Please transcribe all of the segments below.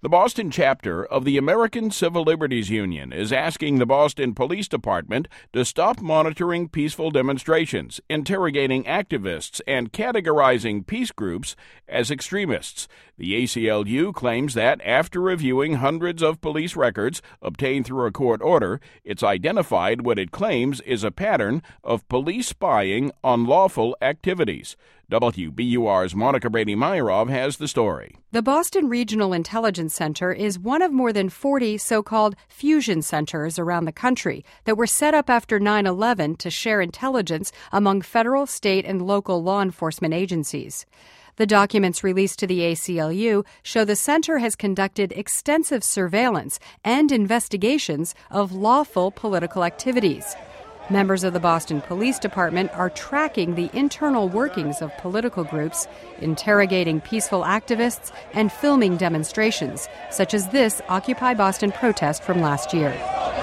The Boston chapter of the American Civil Liberties Union is asking the Boston Police Department to stop monitoring peaceful demonstrations, interrogating activists, and categorizing peace groups as extremists. The ACLU claims that after reviewing hundreds of police records obtained through a court order, it's identified what it claims is a pattern of police spying on lawful activities. WBUR's Monica Brady-Meyerov has the story. The Boston Regional Intelligence Center is one of more than 40 so-called fusion centers around the country that were set up after 9/11 to share intelligence among federal, state, and local law enforcement agencies. The documents released to the ACLU show the center has conducted extensive surveillance and investigations of lawful political activities. Members of the Boston Police Department are tracking the internal workings of political groups, interrogating peaceful activists, and filming demonstrations, such as this Occupy Boston protest from last year.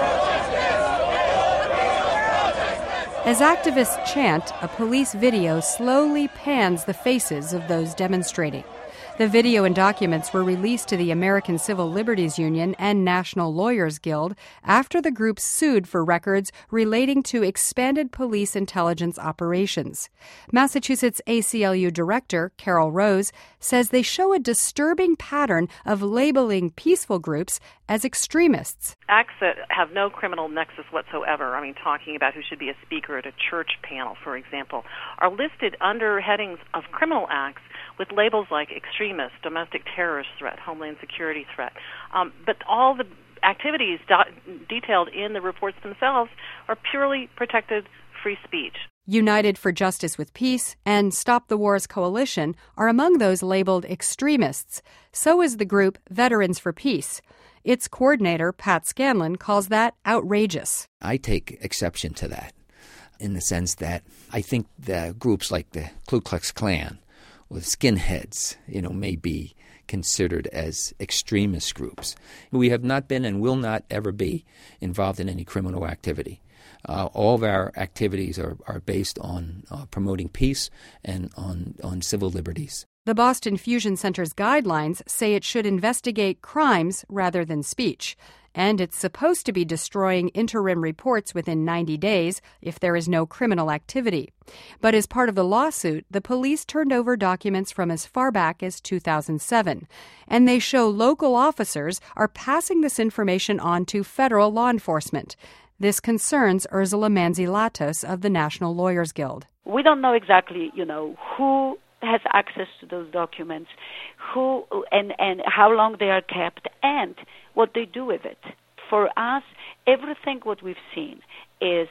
As activists chant, a police video slowly pans the faces of those demonstrating. The video and documents were released to the American Civil Liberties Union and National Lawyers Guild after the groups sued for records relating to expanded police intelligence operations. Massachusetts ACLU Director Carol Rose says they show a disturbing pattern of labeling peaceful groups as extremists. Acts that have no criminal nexus whatsoever, talking about who should be a speaker at a church panel, for example, are listed under headings of criminal acts with labels like extremist, domestic terrorist threat, homeland security threat. But all the activities detailed in the reports themselves are purely protected free speech. United for Justice with Peace and Stop the Wars Coalition are among those labeled extremists. So is the group Veterans for Peace. Its coordinator, Pat Scanlon, calls that outrageous. I take exception to that in the sense that I think the groups like the Ku Klux Klan with skinheads, may be considered as extremist groups. We have not been and will not ever be involved in any criminal activity. All of our activities are based on promoting peace and on civil liberties. The Boston Fusion Center's guidelines say it should investigate crimes rather than speech, and it's supposed to be destroying interim reports within 90 days if there is no criminal activity. But as part of the lawsuit, the police turned over documents from as far back as 2007, and they show local officers are passing this information on to federal law enforcement. This concerns Ursula Manzi-Latos of the National Lawyers Guild. We don't know exactly, who has access to those documents, who and how long they are kept, and what they do with it. For us, everything what we've seen is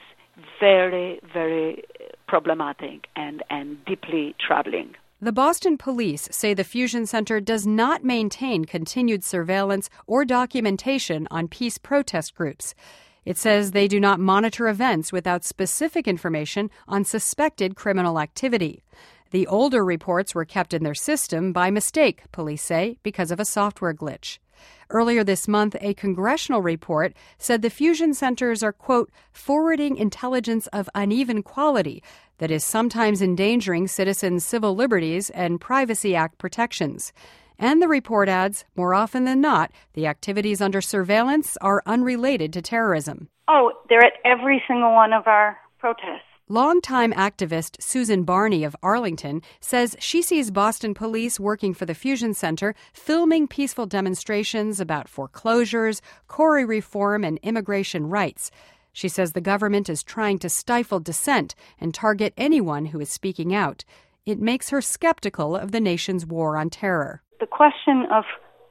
very, very problematic and deeply troubling. The Boston police say the Fusion Center does not maintain continued surveillance or documentation on peace protest groups. It says they do not monitor events without specific information on suspected criminal activity. The older reports were kept in their system by mistake, police say, because of a software glitch. Earlier this month, a congressional report said the fusion centers are, quote, forwarding intelligence of uneven quality that is sometimes endangering citizens' civil liberties and Privacy Act protections. And the report adds, more often than not, the activities under surveillance are unrelated to terrorism. Oh, they're at every single one of our protests. Longtime activist Susan Barney of Arlington says she sees Boston police working for the Fusion Center filming peaceful demonstrations about foreclosures, quarry reform, and immigration rights. She says the government is trying to stifle dissent and target anyone who is speaking out. It makes her skeptical of the nation's war on terror. The question of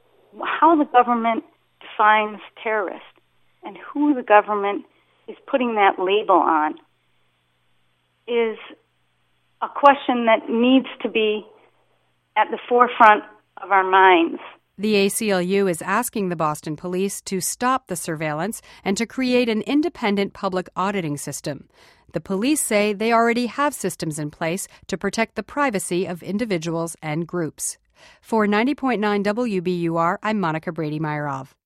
how the government defines terrorist and who the government is putting that label on is a question that needs to be at the forefront of our minds. The ACLU is asking the Boston police to stop the surveillance and to create an independent public auditing system. The police say they already have systems in place to protect the privacy of individuals and groups. For 90.9 WBUR, I'm Monica Brady-Meyerov.